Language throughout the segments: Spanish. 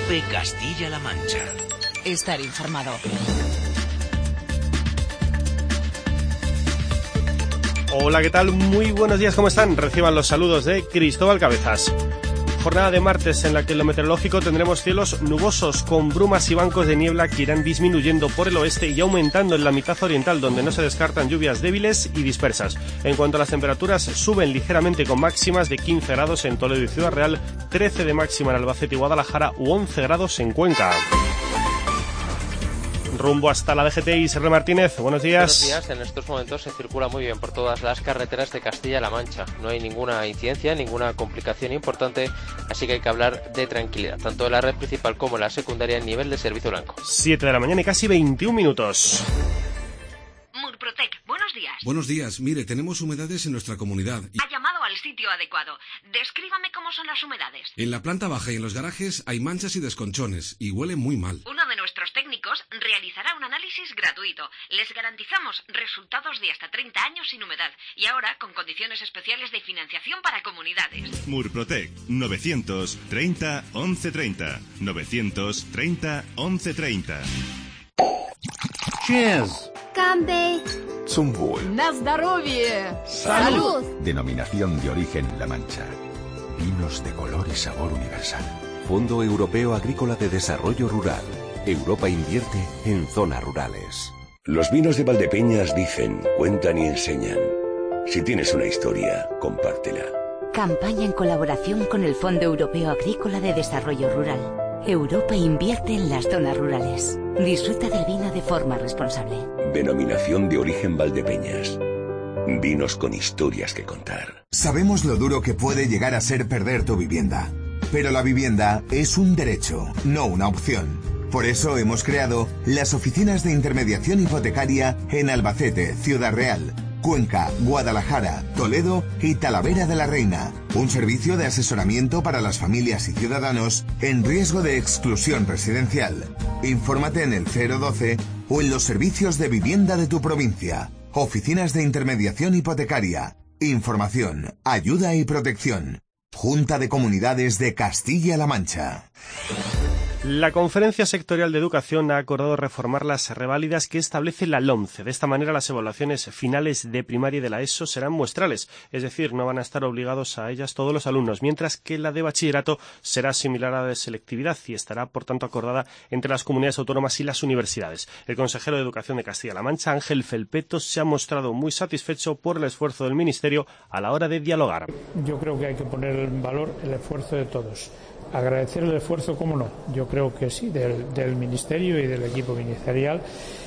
COPE Castilla-La Mancha. Estar informado. Hola, ¿qué tal? Muy buenos días, ¿cómo están? Reciban los saludos de Cristóbal Cabezas. Jornada de martes en la que en lo meteorológico tendremos cielos nubosos con brumas y bancos de niebla que irán disminuyendo por el oeste y aumentando en la mitad oriental, donde no se descartan lluvias débiles y dispersas. En cuanto a las temperaturas, suben ligeramente con máximas de 15 grados en Toledo y Ciudad Real, 13 de máxima en Albacete y Guadalajara u 11 grados en Cuenca. Rumbo hasta la DGT, Isra Martínez, buenos días. Buenos días, en estos momentos se circula muy bien por todas las carreteras de Castilla-La Mancha. No hay ninguna incidencia, ninguna complicación importante, así que hay que hablar de tranquilidad, tanto en la red principal como en la secundaria en nivel de servicio blanco. 7 de la mañana y casi 21 minutos. Murprotec, buenos días. Buenos días, mire, tenemos humedades en nuestra comunidad. Ha llamado al sitio adecuado. Descríbame cómo son las humedades. En la planta baja y en los garajes hay manchas y desconchones, y huele muy mal. Uno de nuestros técnicos realizará un análisis gratuito. Les garantizamos resultados de hasta 30 años sin humedad. Y ahora con condiciones especiales de financiación para comunidades. Murprotec, 930 1130. 930 1130. Cheers. Campe. Zum Wohl. ¡Na здоровье! ¡Salud! Denominación de origen La Mancha. Vinos de color y sabor universal. Fondo Europeo Agrícola de Desarrollo Rural. Europa invierte en zonas rurales. Los vinos de Valdepeñas dicen, cuentan y enseñan. Si tienes una historia, compártela. Campaña en colaboración con el Fondo Europeo Agrícola de Desarrollo Rural. Europa invierte en las zonas rurales. Disfruta del vino de forma responsable. Denominación de origen Valdepeñas. Vinos con historias que contar. Sabemos lo duro que puede llegar a ser perder tu vivienda. Pero la vivienda es un derecho, no una opción. Por eso hemos creado las oficinas de intermediación hipotecaria en Albacete, Ciudad Real, Cuenca, Guadalajara, Toledo y Talavera de la Reina. Un servicio de asesoramiento para las familias y ciudadanos en riesgo de exclusión residencial. Infórmate en el 012 o en los servicios de vivienda de tu provincia. Oficinas de intermediación hipotecaria. Información, ayuda y protección. Junta de Comunidades de Castilla-La Mancha. La Conferencia Sectorial de Educación ha acordado reformar las reválidas que establece la LOMCE. De esta manera, las evaluaciones finales de primaria y de la ESO serán muestrales, es decir, no van a estar obligados a ellas todos los alumnos, mientras que la de bachillerato será similar a la de selectividad y estará, por tanto, acordada entre las comunidades autónomas y las universidades. El consejero de Educación de Castilla-La Mancha, Ángel Felpeto, se ha mostrado muy satisfecho por el esfuerzo del Ministerio a la hora de dialogar. Yo creo que hay que poner en valor el esfuerzo de todos. Agradecer el esfuerzo, cómo no, yo creo que sí, del Ministerio y del equipo ministerial,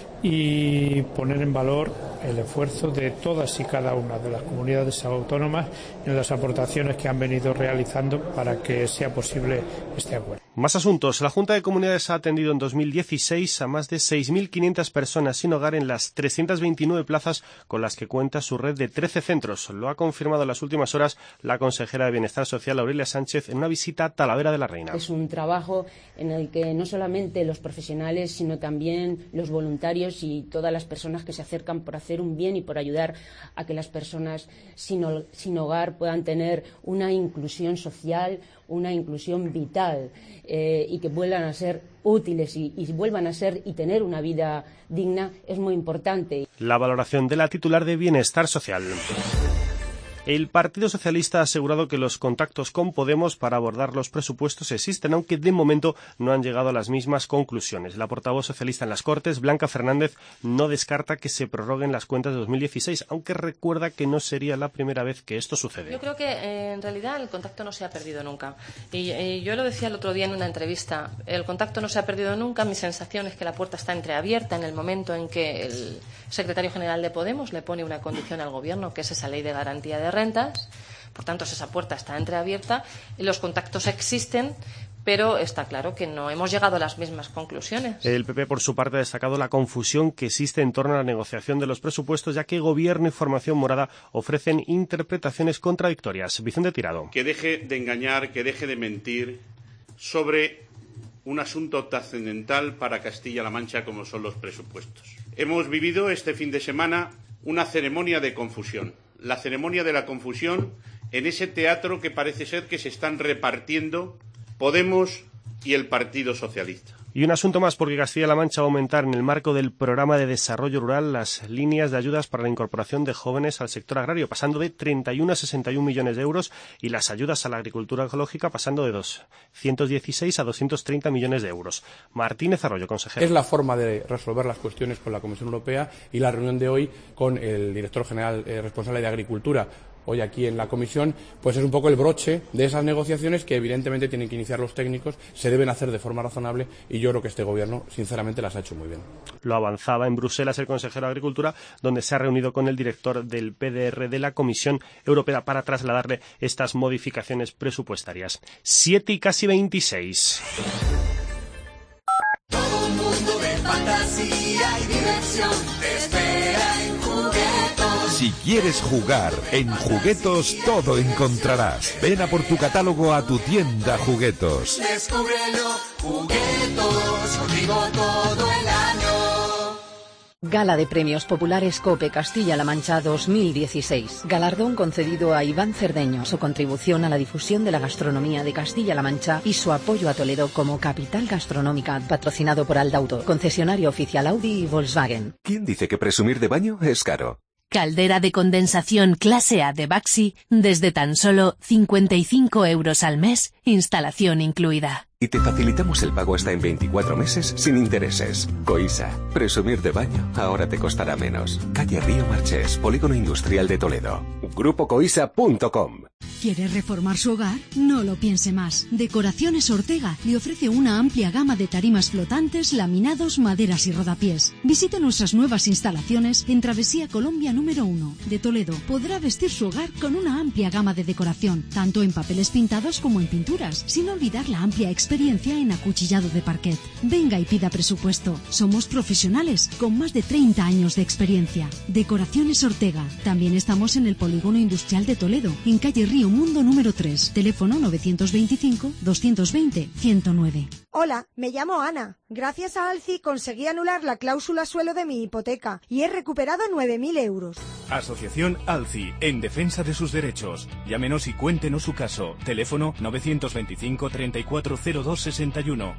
y poner en valor el esfuerzo de todas y cada una de las comunidades autónomas en las aportaciones que han venido realizando para que sea posible este acuerdo. Más asuntos. La Junta de Comunidades ha atendido en 2016 a más de 6.500 personas sin hogar en las 329 plazas con las que cuenta su red de 13 centros. Lo ha confirmado en las últimas horas la consejera de Bienestar Social, Aurelia Sánchez, en una visita a Talavera de la Reina. Es un trabajo en el que no solamente los profesionales, sino también los voluntarios y todas las personas que se acercan por hacer un bien y por ayudar a que las personas sin hogar puedan tener una inclusión social, una inclusión vital, y que vuelvan a ser útiles y vuelvan a ser y tener una vida digna, es muy importante. La valoración de la titular de Bienestar Social. El Partido Socialista ha asegurado que los contactos con Podemos para abordar los presupuestos existen, aunque de momento no han llegado a las mismas conclusiones. La portavoz socialista en las Cortes, Blanca Fernández, no descarta que se prorroguen las cuentas de 2016, aunque recuerda que no sería la primera vez que esto sucede. Yo creo que en realidad el contacto no se ha perdido nunca. Y yo lo decía el otro día en una entrevista, el contacto no se ha perdido nunca. Mi sensación es que la puerta está entreabierta en el momento en que el secretario general de Podemos le pone una condición al Gobierno, que es esa ley de garantía de rentas. Por tanto, esa puerta está entreabierta y los contactos existen, pero está claro que no hemos llegado a las mismas conclusiones. El PP, por su parte, ha destacado la confusión que existe en torno a la negociación de los presupuestos, ya que Gobierno y Formación Morada ofrecen interpretaciones contradictorias. Vicente Tirado. Que deje de engañar, que deje de mentir sobre un asunto trascendental para Castilla-La Mancha como son los presupuestos. Hemos vivido este fin de semana una ceremonia de confusión. La ceremonia de la confusión en ese teatro que parece ser que se están repartiendo Podemos y el Partido Socialista. Y un asunto más, porque Castilla-La Mancha va a aumentar en el marco del Programa de Desarrollo Rural las líneas de ayudas para la incorporación de jóvenes al sector agrario, pasando de 31 a 61 millones de euros, y las ayudas a la agricultura ecológica pasando de 216 a 230 millones de euros. Martínez Arroyo, consejero. Es la forma de resolver las cuestiones con la Comisión Europea, y la reunión de hoy con el director general responsable de Agricultura, hoy aquí en la comisión, pues es un poco el broche de esas negociaciones que evidentemente tienen que iniciar los técnicos, se deben hacer de forma razonable, y yo creo que este gobierno sinceramente las ha hecho muy bien. Lo avanzaba en Bruselas el consejero de Agricultura, donde se ha reunido con el director del PDR de la Comisión Europea para trasladarle estas modificaciones presupuestarias. 7 y casi 26. Todo un mundo de fantasía y diversión te espera en Juguetos. Si quieres jugar, en Juguetos todo encontrarás. Ven a por tu catálogo a tu tienda Juguetos. Descúbrelo, Juguetos, contigo todo el año. Gala de Premios Populares COPE Castilla-La Mancha 2016. Galardón concedido a Iván Cerdeño, su contribución a la difusión de la gastronomía de Castilla-La Mancha y su apoyo a Toledo como capital gastronómica, patrocinado por Aldauto, concesionario oficial Audi y Volkswagen. ¿Quién dice que presumir de baño es caro? Caldera de condensación clase A de Baxi desde tan solo 55 euros al mes, instalación incluida. Y te facilitamos el pago hasta en 24 meses sin intereses. Coisa, presumir de baño ahora te costará menos. Calle Río Marchés, Polígono Industrial de Toledo. GrupoCoisa.com. ¿Quiere reformar su hogar? No lo piense más. Decoraciones Ortega le ofrece una amplia gama de tarimas flotantes, laminados, maderas y rodapiés. Visite nuestras nuevas instalaciones en Travesía Colombia número 1 de Toledo. Podrá vestir su hogar con una amplia gama de decoración, tanto en papeles pintados como en pinturas, sin olvidar la amplia experiencia en acuchillado de parquet. Venga y pida presupuesto. Somos profesionales con más de 30 años de experiencia. Decoraciones Ortega. También estamos en el Polígono Industrial de Toledo, en calle Río Mundo número 3. Teléfono 925-220-109. Hola, me llamo Ana. Gracias a Alci conseguí anular la cláusula suelo de mi hipoteca y he recuperado 9.000 euros. Asociación Alci, en defensa de sus derechos. Llámenos y cuéntenos su caso. Teléfono 925-340261.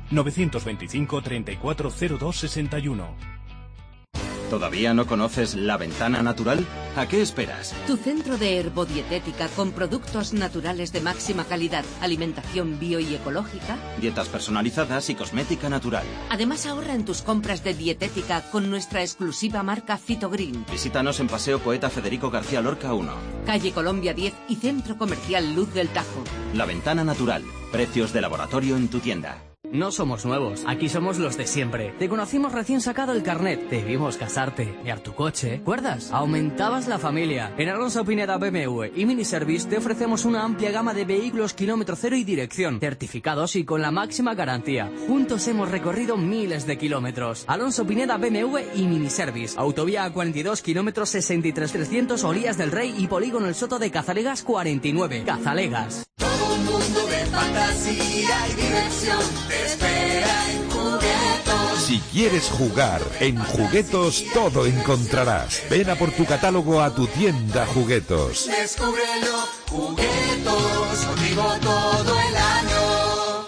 925-340261. ¿Todavía no conoces La Ventana Natural? ¿A qué esperas? Tu centro de herbodietética con productos naturales de máxima calidad, alimentación bio y ecológica. Dietas personalizadas y cosmética natural. Además ahorra en tus compras de dietética con nuestra exclusiva marca Fitogreen. Visítanos en Paseo Poeta Federico García Lorca 1. Calle Colombia 10 y Centro Comercial Luz del Tajo. La Ventana Natural. Precios de laboratorio en tu tienda. No somos nuevos, aquí somos los de siempre. Te conocimos recién sacado el carnet, te vimos casarte, mirar tu coche, ¿recuerdas? Aumentabas la familia. En Alonso Pineda BMW y Miniservice te ofrecemos una amplia gama de vehículos kilómetro cero y dirección, certificados y con la máxima garantía. Juntos hemos recorrido miles de kilómetros. Alonso Pineda BMW y Miniservice. Autovía A42, kilómetros 63300, Olías del Rey y Polígono El Soto de Cazalegas 49. Cazalegas. Todo un mundo de fantasía y diversión te espera en Juguetos. Si quieres jugar, en Juguetos todo encontrarás. Ven a por tu catálogo a tu tienda Juguetos. Descúbrelo, Juguetos, contigo todo el año.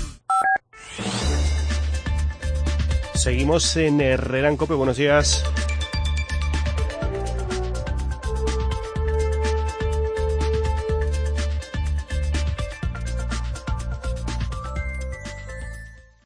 Seguimos en Herrera en COPE. Buenos días.